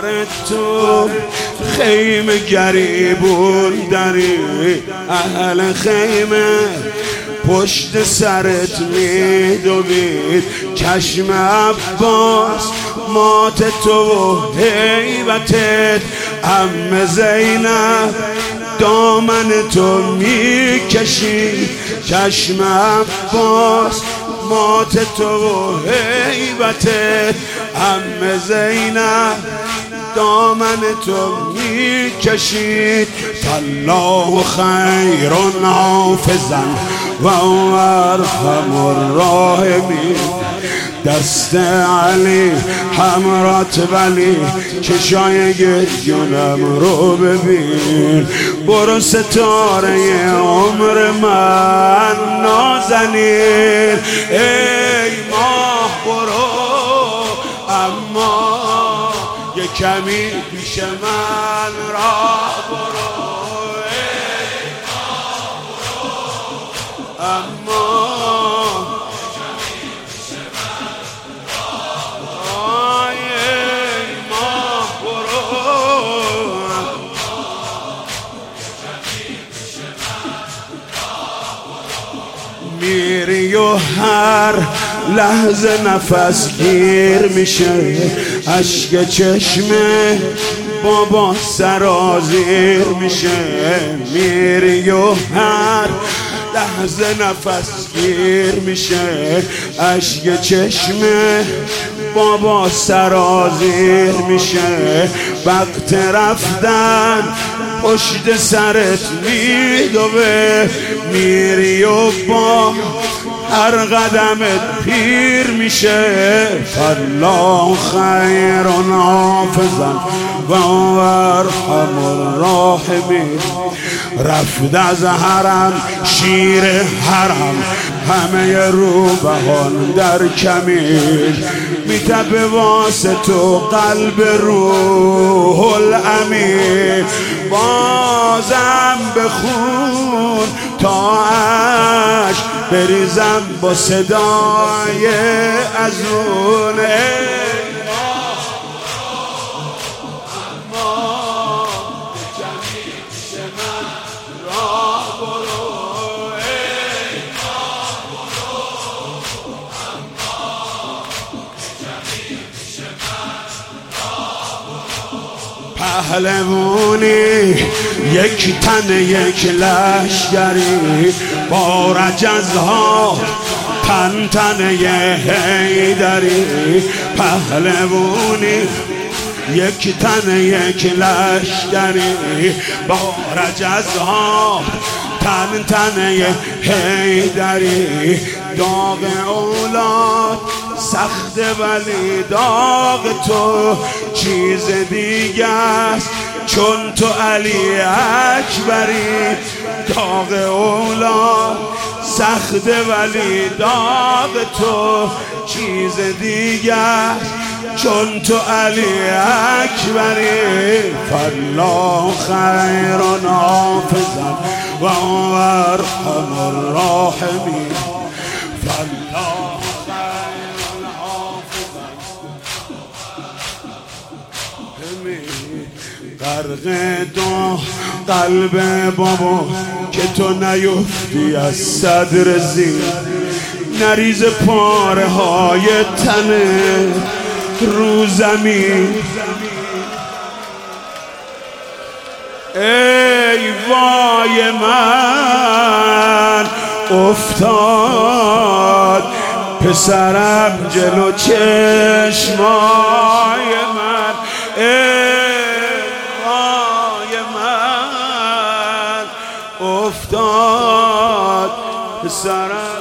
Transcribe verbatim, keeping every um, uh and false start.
تو خیمه گریبون داری، اهل خیمه پشت سرت میدوید. چشم عباس مات تو و هیبتت، عم زینب دامن تو میکشید. چشم عباس مات تو و هیبتت، عم زینب دامن تو میکشید. فالله خیر حافظا و ارحم الراحمین. دست علی حمرات ولی چشای گریونم رو ببین. برو ستاره عمر من نازنین، ای ماه برو اما یه کمی پیش من راه برو. ای ماه برو اما میری و هر لحظه نفس گیر میشه، اشک چشمه بابا سرازیر میشه. میری و هر لحظه نفس گیر میشه، اشک چشمه بابا سرازیر میشه. وقت رفتن پشت سرت میدوه، میری و با هر قدمت پیر میشه. فالله خیر حافظا و ارحم الراحمین. رفت از حرم شیر حرم، همه روبهان در کمین. میتپه واسه تو قلب روح الامین. بازم بخون تا عشق بریزم با صدای ازون. پهلوانی یک تن یک لشگری، با رجزها تن تن حیدری. پهلوانی یک تن یک لشگری، با رجزها تن تن حیدری. داغ اولاد سخت ولی داغ تو چیز دیگه است، چون تو علی اکبری. داغ اولاد سخت ولی داغ تو چیز دیگه است، چون تو علی اکبری. فالله خیر حافظا و ارحم الراحمین. فالله غرق دو قلب بابا که تو نیفتی از صدر زیر، نریز پاره های تنه رو زمین. ای وای من افتاد پسرم جلو چشمای من. ای وای من افتاد پسرم